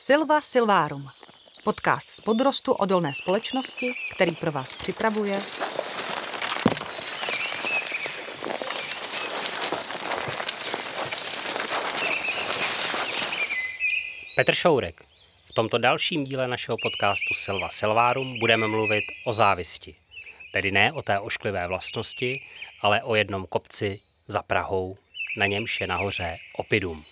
Silva Silvarum. Podcast z podrostu odolné společnosti, který pro vás připravuje Petr Šourek. V tomto dalším díle našeho podcastu Silva Silvarum budeme mluvit o závisti. Tedy ne o té ošklivé vlastnosti, ale o jednom kopci za Prahou, na němž je nahoře Oppidum.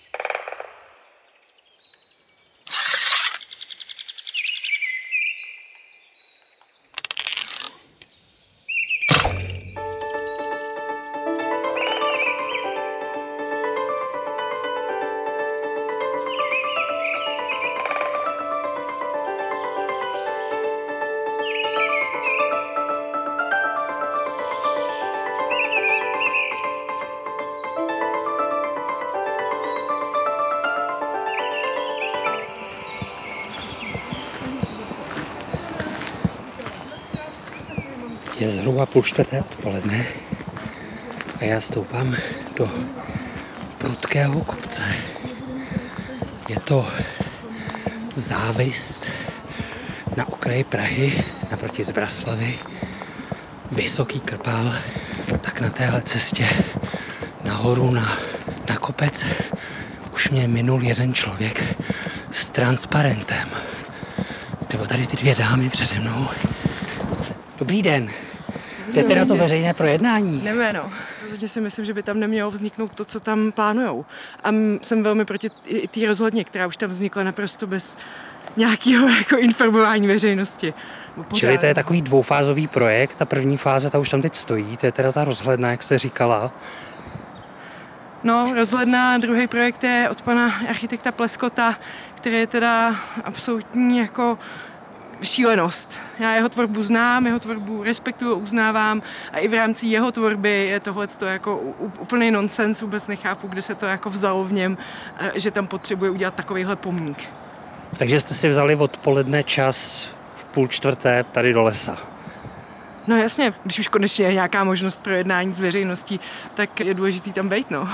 Je zhruba 3:30 odpoledne a já stoupám do prudkého kopce. Je to Závist na okraji Prahy, naproti Zbraslavi. Vysoký krpál, tak na téhle cestě nahoru na kopec už mě minul jeden člověk s transparentem. Nebo tady ty dvě dámy přede mnou. Dobrý den. Jdete na to veřejné projednání? Jdeme, no. Rozhodně si myslím, že by tam nemělo vzniknout to, co tam plánujou. A jsem velmi proti té rozhodně, která už tam vznikla naprosto bez nějakého jako informování veřejnosti. Čili to je takový dvoufázový projekt. Ta první fáze, ta už tam teď stojí. To je teda ta rozhledna, jak jste říkala. No, rozhledna, druhý projekt je od pana architekta Pleskota, který je teda absolutní jako šílenost. Já jeho tvorbu znám, jeho tvorbu respektuju, uznávám a i v rámci jeho tvorby je tohleto jako úplný nonsens, vůbec nechápu, kde se to jako vzalo v něm, že tam potřebuje udělat takovýhle pomník. Takže jste si vzali odpoledne čas v 3:30 tady do lesa. No jasně, když už konečně je nějaká možnost projednání s veřejností, tak je důležitý tam být, no.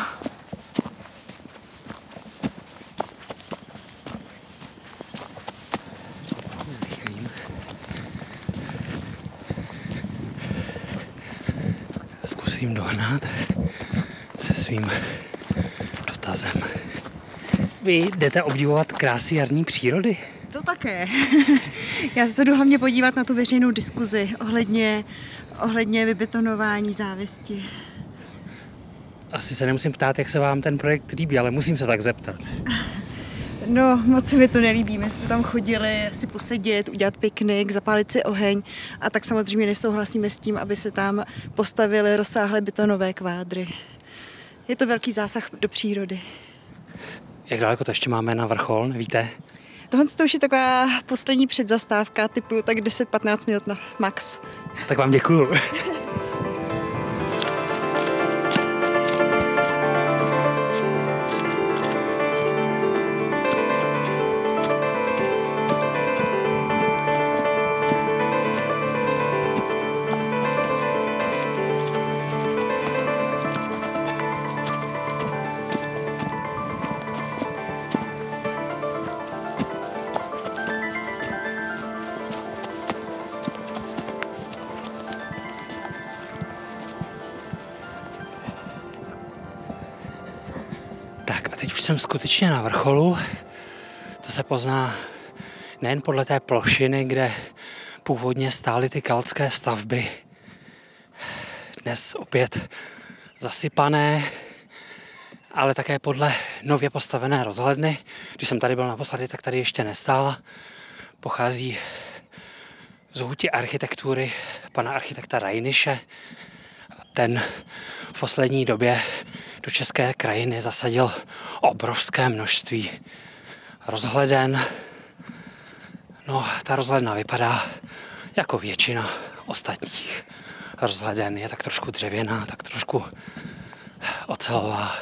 Zkusím dohnat se svým dotazem. Vy jdete obdivovat krásy jarní přírody? To také. Já se jdu hlavně podívat na tu veřejnou diskuzi ohledně vybetonování Závisti. Asi se nemusím ptát, jak se vám ten projekt líbí, ale musím se tak zeptat. No, moc se mi to nelíbí. My jsme tam chodili si posedět, udělat piknik, zapálit si oheň a tak samozřejmě nesouhlasíme s tím, aby se tam postavily rozsáhlé betonové kvádry. Je to velký zásah do přírody. Jak daleko to ještě máme na vrchol, nevíte? Tohle to už je taková poslední předzastávka, typu tak 10-15 minut na max. Tak vám děkuju. Tak a teď už jsem skutečně na vrcholu. To se pozná nejen podle té plošiny, kde původně stály ty keltské stavby. Dnes opět zasypané, ale také podle nově postavené rozhledny. Když jsem tady byl naposledy, tak tady ještě nestála. Pochází z huti architektury pana architekta Reiniše. Ten v poslední době do české krajiny zasadil obrovské množství rozhleden. No, ta rozhledna vypadá jako většina ostatních rozhleden. Je tak trošku dřevěná, tak trošku ocelová.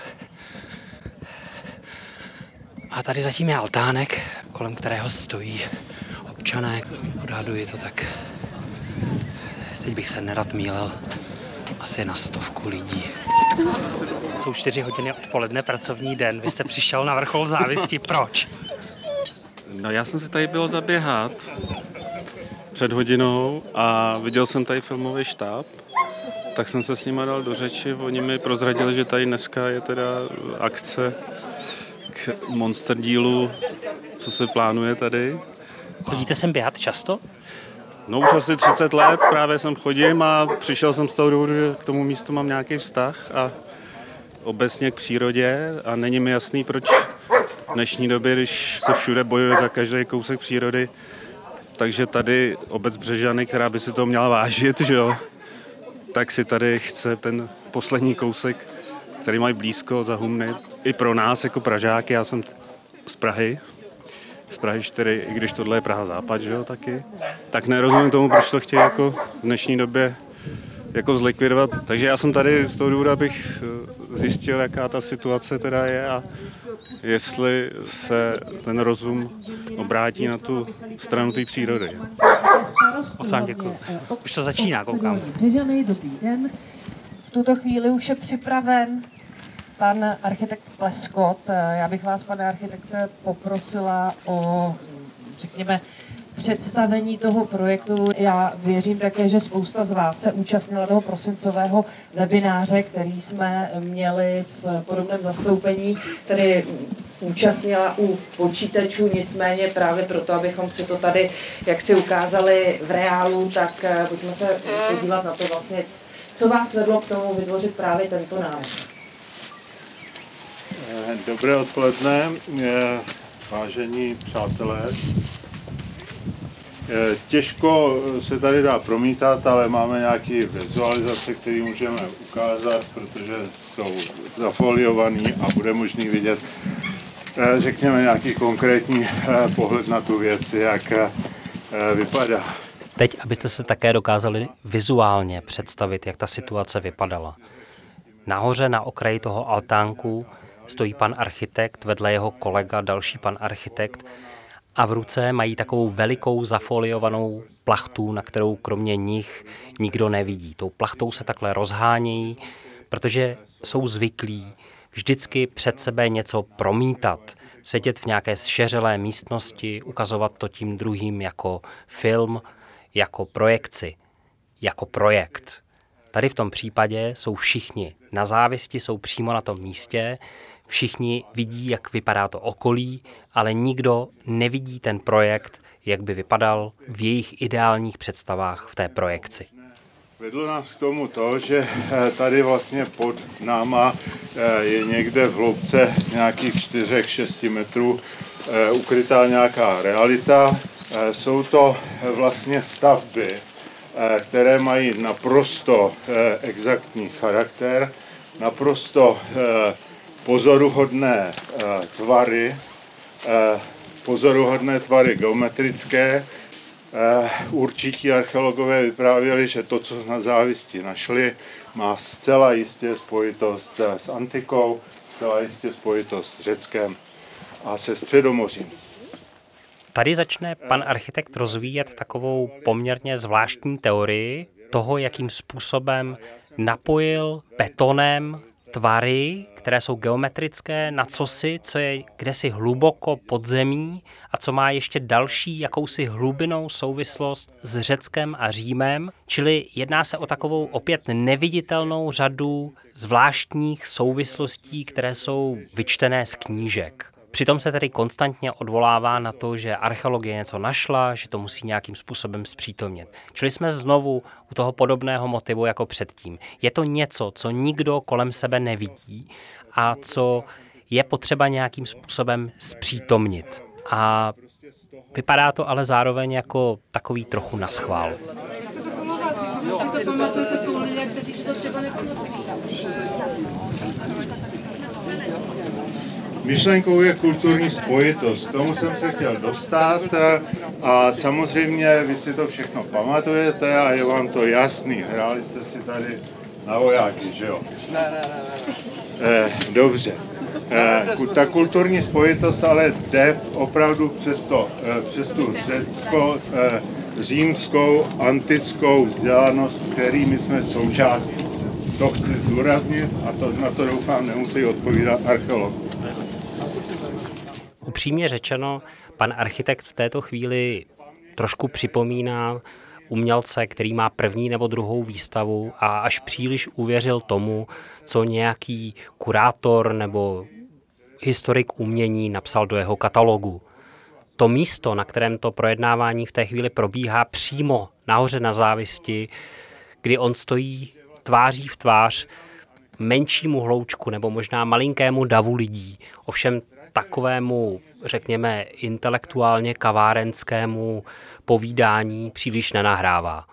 A tady zatím je altánek, kolem kterého stojí občané. Odhaduji to tak. Teď bych se nerad mýlil. Asi na 100 lidí. Jsou 4 hodiny odpoledne, pracovní den. Vy jste přišel na vrchol Závisti. Proč? No já jsem si tady byl zaběhat před hodinou a viděl jsem tady filmový štáb, tak jsem se s nima dal do řeči. Oni mi prozradili, že tady dneska je teda akce k Monster dílu, co se plánuje tady. Chodíte sem běhat často? No už asi 30 let právě sem chodím a přišel jsem z toho důvodu, že k tomu místu mám nějaký vztah a obecně k přírodě a není mi jasný, proč v dnešní době, když se všude bojuje za každý kousek přírody, takže tady obec Břežany, která by si to měla vážit, že jo, tak si tady chce ten poslední kousek, který mají blízko za humny, i pro nás jako Pražáky, já jsem z Prahy 4, i když tohle je Praha západ, že jo, taky, tak nerozumím tomu, proč to chtějí jako v dnešní době jako zlikvidovat. Takže já jsem tady z toho důvodu, abych zjistil, jaká ta situace teda je a jestli se ten rozum obrátí na tu stranu té přírody. Moc vám děkuju. Už to začíná, koukám. Břežany, dobrý den. V tuto chvíli už je připraven pan architekt Pleskot. Já bych vás, pane architekte, poprosila o, řekněme, představení toho projektu. Já věřím také, že spousta z vás se účastnila toho prosincového webináře, který jsme měli v podobném zastoupení, tedy účastnila u počítačů, nicméně právě proto, abychom si to tady jak si ukázali v reálu, tak pojďme se podívat na to vlastně, co vás vedlo k tomu vytvořit právě tento návrh. Dobré odpoledne, vážení přátelé. Těžko se tady dá promítat, ale máme nějaké vizualizace, které můžeme ukázat, protože jsou zafoliované a bude možný vidět, řekněme, nějaký konkrétní pohled na tu věc, jak vypadá. Teď, abyste se také dokázali vizuálně představit, jak ta situace vypadala. Nahoře na okraji toho altánku stojí pan architekt, vedle jeho kolega další pan architekt a v ruce mají takovou velikou zafoliovanou plachtu, na kterou kromě nich nikdo nevidí. Tou plachtou se takhle rozhánějí, protože jsou zvyklí vždycky před sebe něco promítat, sedět v nějaké zšeřelé místnosti, ukazovat to tím druhým jako film, jako projekci, jako projekt. Tady v tom případě jsou všichni na závisti, jsou přímo na tom místě, všichni vidí, jak vypadá to okolí, ale nikdo nevidí ten projekt, jak by vypadal v jejich ideálních představách v té projekci. Vedlo nás k tomu to, že tady vlastně pod náma je někde v hloubce nějakých 4-6 metrů ukrytá nějaká realita. Jsou to vlastně stavby, které mají naprosto exaktní charakter, naprosto pozoruhodné tvary geometrické. Určití archeologové vyprávěli, že to, co na závisti našli, má zcela jistě spojitost s antikou, zcela jistě spojitost s Řeckem a se Středomořím. Tady začne pan architekt rozvíjet takovou poměrně zvláštní teorii toho, jakým způsobem napojil betonem tvary, které jsou geometrické, na cosi, co je kdesi hluboko pod zemí a co má ještě další jakousi hlubinnou souvislost s Řeckem a Římem, čili jedná se o takovou opět neviditelnou řadu zvláštních souvislostí, které jsou vyčtené z knížek. Přitom se tedy konstantně odvolává na to, že archeologie něco našla, že to musí nějakým způsobem zpřítomnit. Čili jsme znovu u toho podobného motivu jako předtím. Je to něco, co nikdo kolem sebe nevidí a co je potřeba nějakým způsobem zpřítomnit. A vypadá to ale zároveň jako takový trochu naschvál. Myšlenkou je kulturní spojitost. K tomu jsem se chtěl dostat a samozřejmě vy si to všechno pamatujete a je vám to jasný. Hráli jste si tady na vojáky, že jo? Dobře. Ta kulturní spojitost ale jde opravdu přes tu řecko-římskou antickou vzdělanost, který my jsme součástí. To chci zdůraznit a na to doufám nemusí odpovídat archeolog. Upřímně řečeno, pan architekt v této chvíli trošku připomíná umělce, který má první nebo druhou výstavu a až příliš uvěřil tomu, co nějaký kurátor nebo historik umění napsal do jeho katalogu. To místo, na kterém to projednávání v té chvíli probíhá přímo nahoře na Závisti, kdy on stojí tváří v tvář menšímu hloučku nebo možná malinkému davu lidí, ovšem takovému, řekněme, intelektuálně kavárenskému povídání příliš nenahrává.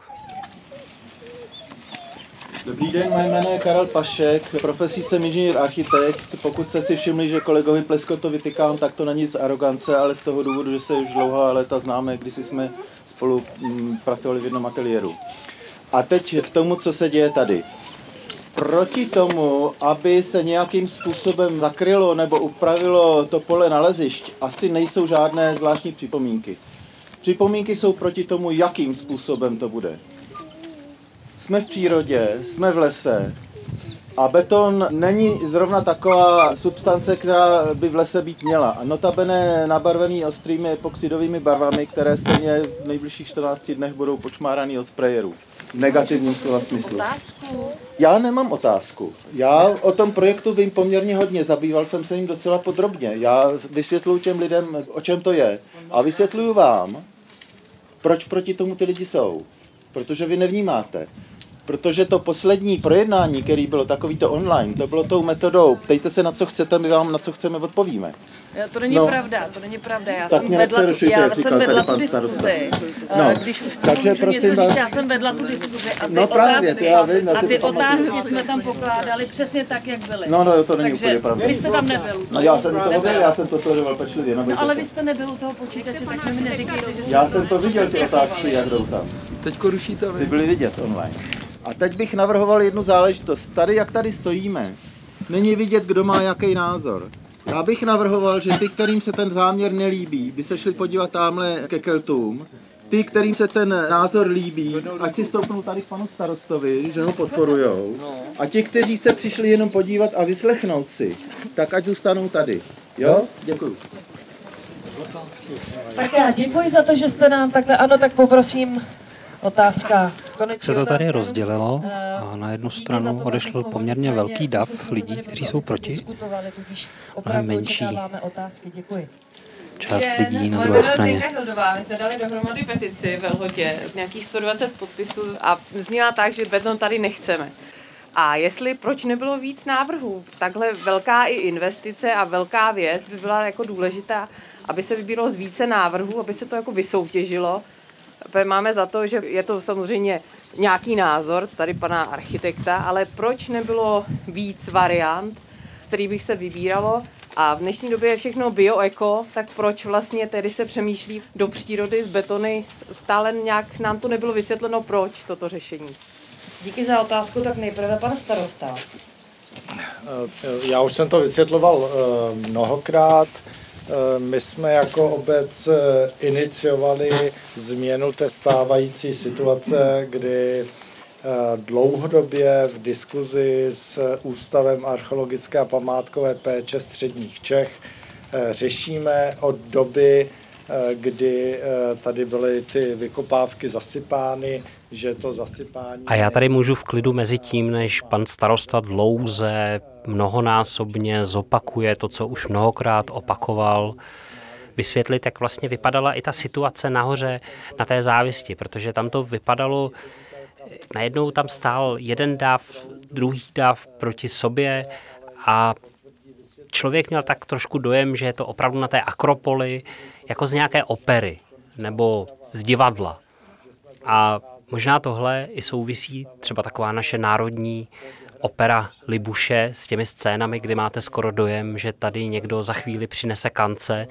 Dobrý den, moje jméno je Karel Pašek, profesí jsem inženýr architekt. Pokud jste si všimli, že kolegovi Pleskotovi vytykám, tak to není z arogance, ale z toho důvodu, že se už dlouhá léta známe, když jsme spolu pracovali v jednom ateliéru. A teď k tomu, co se děje tady. Proti tomu, aby se nějakým způsobem zakrylo nebo upravilo to pole nalezišť, asi nejsou žádné zvláštní připomínky. Připomínky jsou proti tomu, jakým způsobem to bude. Jsme v přírodě, jsme v lese a beton není zrovna taková substance, která by v lese být měla. A notabene nabarvený ostrými epoxidovými barvami, které stejně v nejbližších 14 dnech budou počmáraný od sprayerů. V negativním slova smyslu. Já nemám otázku. Já o tom projektu vím poměrně hodně, zabýval jsem se jim docela podrobně. Já vysvětluju těm lidem, o čem to je. A vysvětluju vám, proč proti tomu ty lidi jsou. Protože vy nevnímáte. Protože to poslední projednání, který bylo takovýto online, to bylo tou metodou, ptejte se na co chcete, my vám na co chceme odpovíme. To není pravda, to není pravda. Já tak jsem vedla tu diskuzi. No, Když už takže prosím vás. Já jsem vedla tu diskuzi a ty otázky, otázky jsme tam pokládali přesně tak, jak byly. No, to není úplně pravda. Vy jste tam nebyl. No, já jsem toho byl, já jsem to sledoval pečlivě. No, ale vy jste nebyl u toho počítače, takže mi neříkejte, že já jsem to viděl, ty otázky, jak jdou tam. Teďko rušíte. Ty byly vidět online. A teď bych navrhoval jednu záležitost. Tady, jak tady stojíme, není vidět, kdo má jaký názor. Já bych navrhoval, že ty, kterým se ten záměr nelíbí, by se šli podívat tamhle ke Keltům. Ty, kterým se ten názor líbí, ať si stoupnou tady k panu starostovi, že ho podporujou. A ti, kteří se přišli jenom podívat a vyslechnout si, tak ať zůstanou tady. Jo? Děkuju. Tak já děkuji za to, že jste nám takhle, ano, tak poprosím otázka. Se to tady rozdělilo a na jednu stranu odešel poměrně velký dav lidí, kteří jsou proti, a menší část lidí na druhé straně. My jsme dali dohromady petici ve Lhotě, nějakých 120 podpisů a zněla tak, že beton tady nechceme. A proč nebylo víc návrhů? Takhle velká i investice a velká věc by byla jako důležitá, aby se vybíralo z více návrhů, aby se to jako vysoutěžilo. Máme za to, že je to samozřejmě nějaký názor tady pana architekta, ale proč nebylo víc variant, z kterých bych se vybíralo? A v dnešní době je všechno bio-eko, tak proč vlastně tedy se přemýšlí do přírody z betony? Stále nějak nám to nebylo vysvětleno, proč toto řešení. Díky za otázku, tak nejprve pan starosta. Já už jsem to vysvětloval mnohokrát. My jsme jako obec iniciovali změnu té stávající situace, kdy dlouhodobě v diskuzi s Ústavem archeologické a památkové péče středních Čech řešíme od doby, kdy tady byly ty vykopávky zasypány, že to zasypání... A já tady můžu v klidu mezi tím, než pan starosta dlouze mnohonásobně zopakuje to, co už mnohokrát opakoval, vysvětlit, jak vlastně vypadala i ta situace nahoře na té Závisti, protože tam to vypadalo, najednou tam stál jeden dav, druhý dav proti sobě a člověk měl tak trošku dojem, že je to opravdu na té Akropoli jako z nějaké opery nebo z divadla. A možná tohle i souvisí třeba taková naše národní opera Libuše s těmi scénami, kdy máte skoro dojem, že tady někdo za chvíli přinese kance.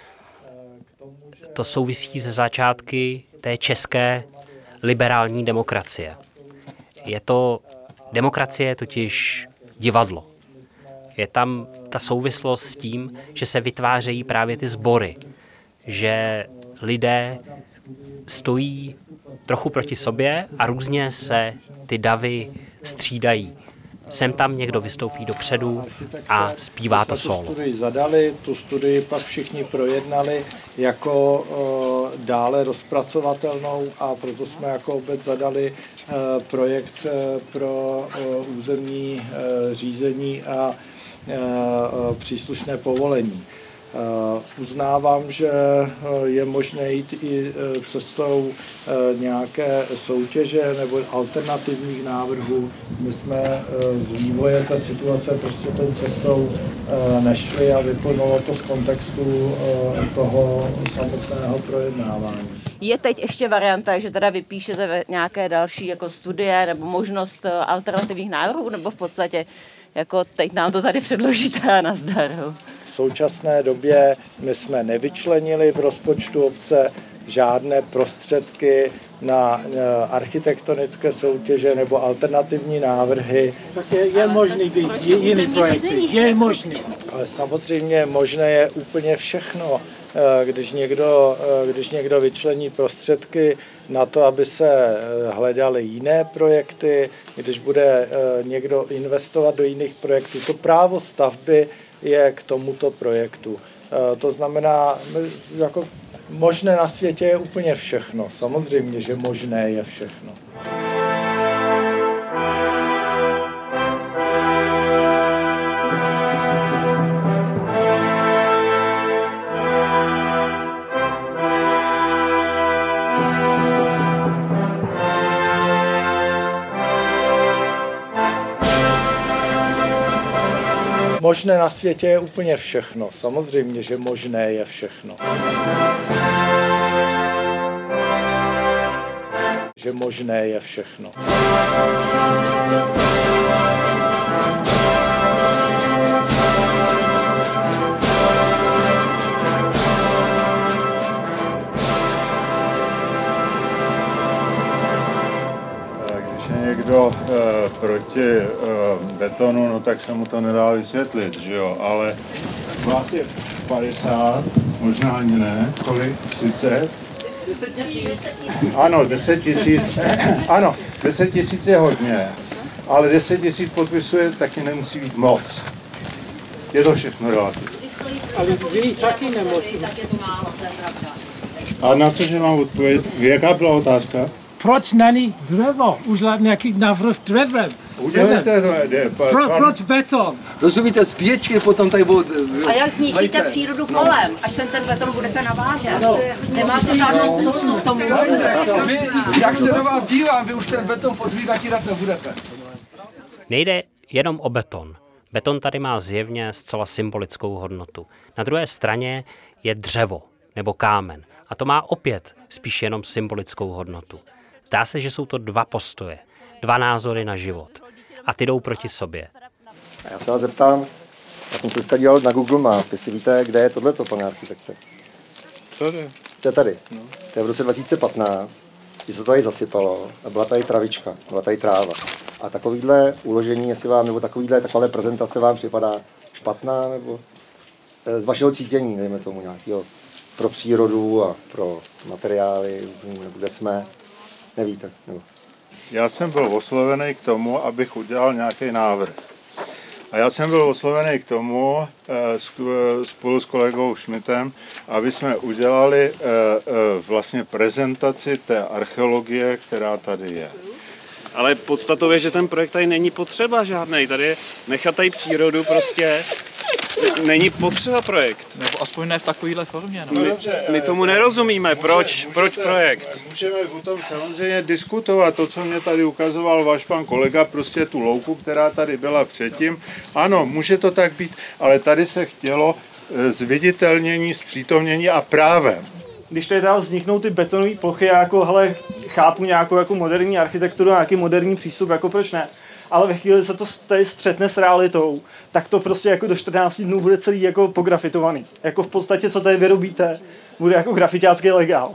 To souvisí ze začátky té české liberální demokracie. Demokracie je totiž divadlo. Je tam ta souvislost s tím, že se vytvářejí právě ty sbory, že lidé stojí trochu proti sobě a různě se ty davy střídají. Sem tam někdo vystoupí dopředu a zpívá to solo. Tu studii zadali, tu studii pak všichni projednali jako dále rozpracovatelnou a proto jsme jako obec zadali projekt pro územní řízení a příslušné povolení. Uznávám, že je možné jít i cestou nějaké soutěže nebo alternativních návrhů. My jsme z vývoje té situace prostě tou cestou nešli a vyplnulo to z kontextu toho samotného projednávání. Je teď ještě varianta, že teda vypíšete nějaké další jako studie nebo možnost alternativních návrhů, nebo v podstatě jako teď nám to tady předložíte a nazdar? V současné době my jsme nevyčlenili v rozpočtu obce žádné prostředky na architektonické soutěže nebo alternativní návrhy. Tak je možný být jiný projekty, je možný. Ale samozřejmě možné je úplně všechno. Když někdo vyčlení prostředky na to, aby se hledaly jiné projekty, když bude někdo investovat do jiných projektů, to právo stavby je k tomuto projektu. To znamená, jako možné na světě je úplně všechno. Samozřejmě, že možné je všechno. Možné na světě je úplně všechno. Samozřejmě, že možné je všechno. Že možné je všechno. Někdo proti betonu, no tak se mu to nedá vysvětlit, že jo, ale vás je 50, možná ani ne, kolik? 30? Ano, 10 000, ano, 10 000 je hodně, ale 10 000 podpisuje taky nemusí být moc. Je to všechno relativní. Ale vy taky nemocí. A na cože mám odpovědět? Jaká byla otázka? Proč není dřevo? Už nějaký návrh dřevem. Udělejte Proč beton? Rozumíte, z pěčky potom tady budou... A jak zničíte přírodu kolem, až sem ten beton budete navážet? No. Nemáte žádnou budoucnost k tomu. Vy, jak se na vás dívám, vy už ten beton podvídat nebudete. Nejde jenom o beton. Beton tady má zjevně zcela symbolickou hodnotu. Na druhé straně je dřevo nebo kámen. A to má opět spíš jenom symbolickou hodnotu. Zdá se, že jsou to dva postoje, dva názory na život. A ty jdou proti sobě. Já se vás zeptám, já jsem se dělal na Google Map, jestli víte, kde je tohleto, pane architekte. Tady. To je tady. No. To je v roce 2015, když se to tady zasypalo a byla tady travička, byla tady tráva. A takovýhle uložení, jestli vám, nebo taková prezentace vám připadá špatná, nebo z vašeho cítění, dejme tomu nějakého, pro přírodu a pro materiály, kde jsme, nevíte. Nebo. Já jsem byl oslovený k tomu, abych udělal nějaký návrh. A já jsem byl oslovený k tomu spolu s kolegou Schmidtem, aby jsme udělali vlastně prezentaci té archeologie, která tady je. Ale podstatou je, že ten projekt tady není potřeba žádnej. Tady nechat tady přírodu prostě není potřeba projekt. Nebo aspoň ne v takovéhle formě. No. My tomu nerozumíme. Proč projekt? Můžeme o tom samozřejmě diskutovat. To, co mě tady ukazoval váš pan kolega, prostě tu louku, která tady byla předtím. Ano, může to tak být, ale tady se chtělo zviditelnění, zpřítomnění a právem. Když tady teda vzniknou ty betonové plochy, já jako, hele, chápu nějakou jako moderní architekturu, nějaký moderní přístup, jako proč ne. Ale ve chvíli se to tady střetne s realitou, tak to prostě jako do 14 dnů bude celý jako pografitovaný. Jako v podstatě, co tady vyrobíte, bude jako grafiťácký legál.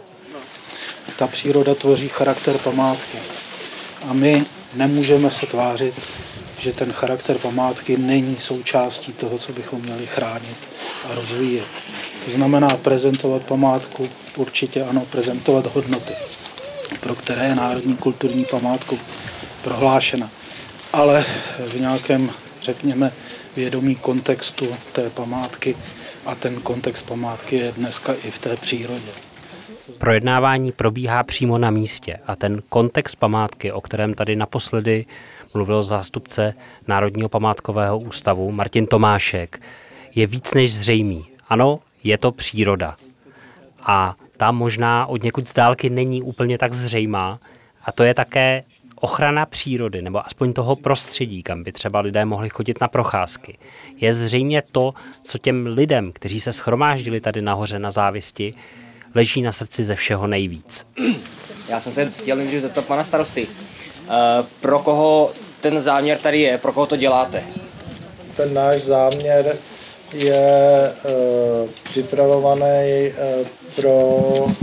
Ta příroda tvoří charakter památky. A my nemůžeme se tvářit, že ten charakter památky není součástí toho, co bychom měli chránit a rozvíjet. To znamená prezentovat památku, určitě ano, prezentovat hodnoty, pro které je národní kulturní památkou prohlášena. ale v nějakém, řekněme, vědomí kontextu té památky a ten kontext památky je dneska i v té přírodě. Projednávání probíhá přímo na místě a ten kontext památky, o kterém tady naposledy mluvil zástupce Národního památkového ústavu Martin Tomášek, je víc než zřejmý. Ano, je to příroda. A ta možná od někud z dálky není úplně tak zřejmá. A to je také ochrana přírody, nebo aspoň toho prostředí, kam by třeba lidé mohli chodit na procházky. Je zřejmě to, co těm lidem, kteří se shromáždili tady nahoře na Závisti, leží na srdci ze všeho nejvíc. Já jsem se chtěl nejdřív zeptat pana starosty, pro koho ten záměr tady je, pro koho to děláte? Ten náš záměr je připravovaný pro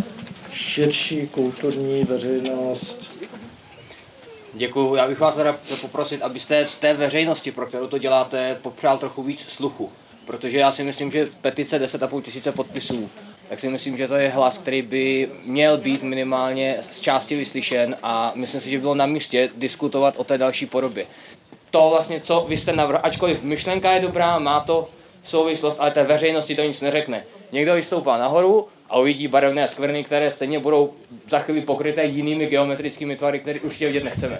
širší kulturní veřejnost. Děkuju. Já bych vás teda chtěl poprosit, abyste té veřejnosti, pro kterou to děláte, popřál trochu víc sluchu. Protože já si myslím, že petice 10,5 tisíce podpisů, tak si myslím, že to je hlas, který by měl být minimálně z části vyslyšen a myslím si, že bylo na místě diskutovat o té další podobě. To vlastně, co vy jste navrhl, ačkoliv myšlenka je dobrá, má to souvislost, ale té veřejnosti to nic neřekne. Někdo vystoupá nahoru a uvidí barevné skvrny, které stejně budou za chvíli pokryté jinými geometrickými tvary, které už vidět nechceme.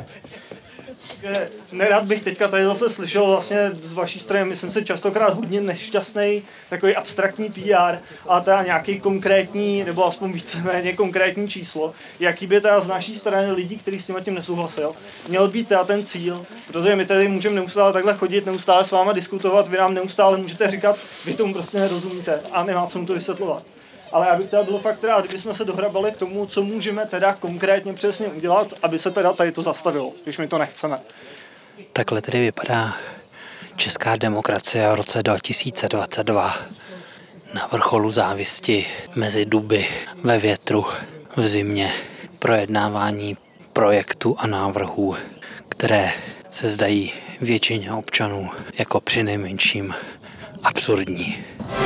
Nerad bych teďka tady zase slyšel vlastně z vaší strany, myslím si častokrát hodně nešťastný, takový abstraktní PR, ale teda nějaký konkrétní, nebo aspoň víceméně konkrétní číslo, jaký by teda z naší strany lidí, kteří s tím nesouhlasil, měl být teda ten cíl, protože my tady můžeme neustále takhle chodit, neustále s váma diskutovat, vy nám neustále můžete říkat, vy tomu prostě nerozumíte a nemá co mu to vysvětlovat. Ale já bych teda bylo fakt rád, kdybychom se dohrabali k tomu, co můžeme teda konkrétně přesně udělat, aby se teda tady to zastavilo, když my to nechceme. Takhle tedy vypadá česká demokracie v roce 2022. Na vrcholu Závisti, mezi duby, ve větru, v zimě, projednávání projektů a návrhů, které se zdají většině občanů jako přinejmenším absurdní.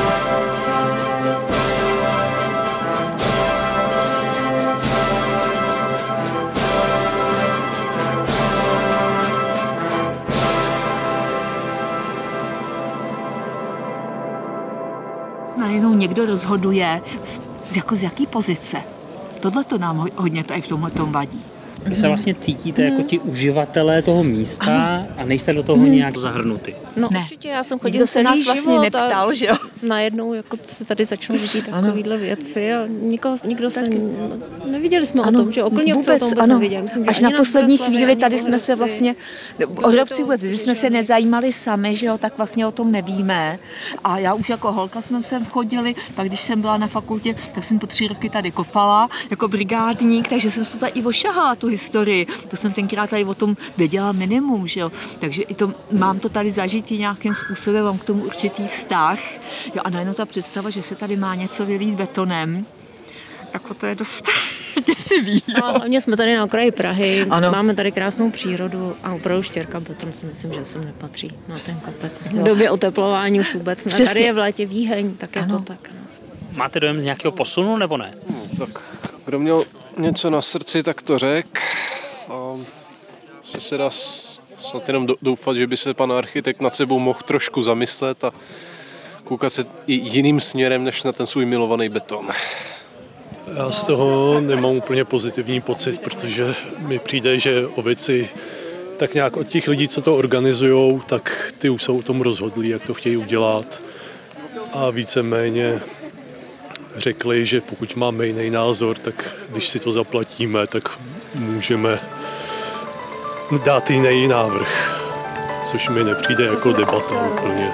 Najednou někdo rozhoduje, z jaký pozice. Tohle to nám hodně tady v tomhletom vadí. Vy se vlastně cítíte jako ti uživatelé toho místa a nejste do toho nějak zahrnuty. No Ne. určitě, já jsem Nikdo chodila se nás vlastně neptal, že jo? Najednou jako se tady začnou dít takovýhle věci a nikdo se, neviděli jsme o tom, že okolní obce o tom vůbec neviděli. Myslím, že až ani na nás poslední Boleslavi, chvíli ani tady jsme se Bolerovci. vlastně, Bolerovci vůbec, když jsme se nezajímali sami, že jo, tak vlastně o tom nevíme. A já už jako holka jsme sem chodili, pak když jsem byla na fakultě, tak jsem po 3 roky tady kopala jako brigádník, takže jsem se tady i ošahala tu historii. To jsem tenkrát tady o tom věděla minimum, že jo. Takže i to, mám to tady zažitý nějakým způsobem, mám k tomu určitý vztah. Jo, a najednou ta představa, že se tady má něco vylít betonem, jako to je dost děsivý. No, a hlavně jsme tady na okraji Prahy, Ano. máme tady krásnou přírodu a opravdu štěrka beton si myslím, že sem nepatří na ten kopec. V době oteplování už vůbec ne. Přesně. Tady je v létě výheň, tak je to tak. Máte dojem z nějakého posunu nebo ne? Tak kdo měl něco na srdci, tak to řek. A se dá snad jenom doufat, že by se pan architekt nad sebou mohl trošku zamyslet a koukat se i jiným směrem, než na ten svůj milovaný beton. Já z toho nemám úplně pozitivní pocit, protože mi přijde, že o věci tak nějak od těch lidí, co to organizujou, tak ty už jsou o tom rozhodlí, jak to chtějí udělat. A víceméně řekli, že pokud máme jiný názor, tak když si to zaplatíme, tak můžeme dát jiný návrh, což mi nepřijde jako debata úplně.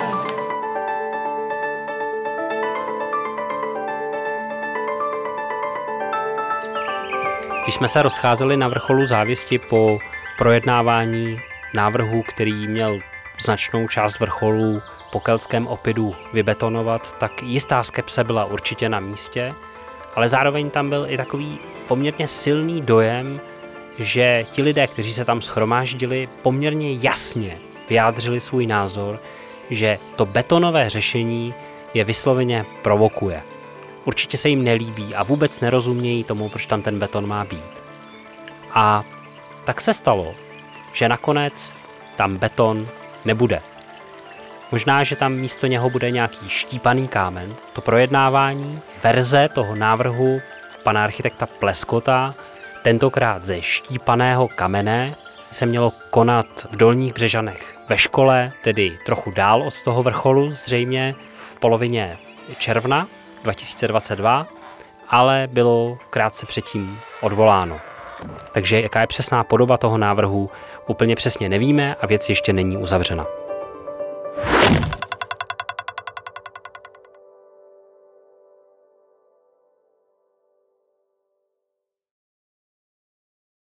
Když jsme se rozcházeli na vrcholu Závisti po projednávání návrhu, který měl značnou část vrcholu po Keltském opidu vybetonovat, tak jistá skepse byla určitě na místě, ale zároveň tam byl i takový poměrně silný dojem, že ti lidé, kteří se tam shromáždili, poměrně jasně vyjádřili svůj názor, že to betonové řešení je vysloveně provokuje. Určitě se jim nelíbí a vůbec nerozumějí tomu, proč tam ten beton má být. A tak se stalo, že nakonec tam beton nebude. Možná, že tam místo něho bude nějaký štípaný kámen. To projednávání verze toho návrhu pana architekta Pleskota, tentokrát ze štípaného kamene, se mělo konat v Dolních Břežanech ve škole, tedy trochu dál od toho vrcholu, zřejmě v polovině června 2022, ale bylo krátce předtím odvoláno. Takže jaká je přesná podoba toho návrhu, úplně přesně nevíme a věc ještě není uzavřena.